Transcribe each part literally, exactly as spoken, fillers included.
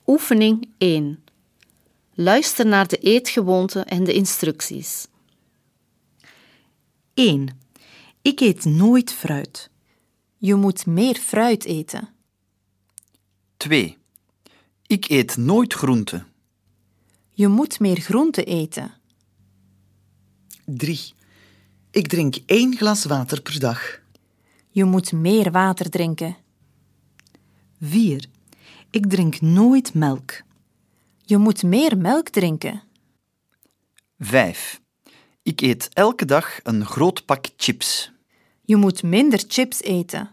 Oefening één. Luister naar de eetgewoonten en de instructies. één. Ik eet nooit fruit. Je moet meer fruit eten. twee. Ik eet nooit groente. Je moet meer groente eten. drie. Ik drink één glas water per dag. Je moet meer water drinken. vier. Ik drink nooit melk. Je moet meer melk drinken. vijf. Ik eet elke dag een groot pak chips. Je moet minder chips eten.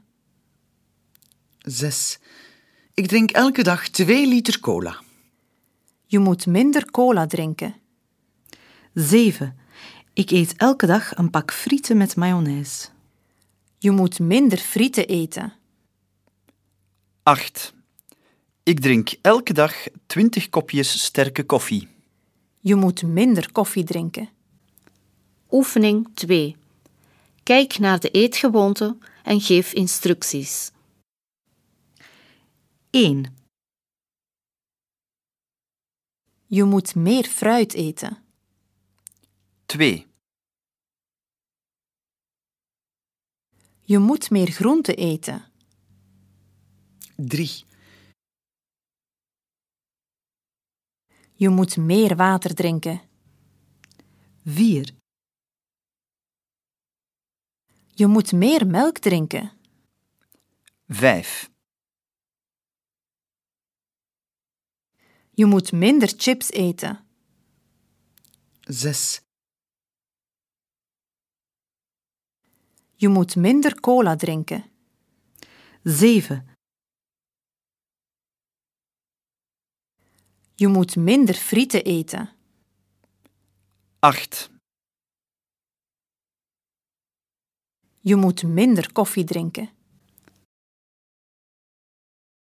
zes. Ik drink elke dag twee liter cola. Je moet minder cola drinken. zeven. Ik eet elke dag een pak frieten met mayonaise. Je moet minder frieten eten. acht. Ik drink elke dag twintig kopjes sterke koffie. Je moet minder koffie drinken. Oefening twee. Kijk naar de eetgewoonten en geef instructies. één. Je moet meer fruit eten. twee. Je moet meer groente eten. drie. Je moet meer water drinken. vier. Je moet meer melk drinken. vijf. Je moet minder chips eten. zes. Je moet minder cola drinken. zeven. Je moet minder frieten eten. acht. Je moet minder koffie drinken.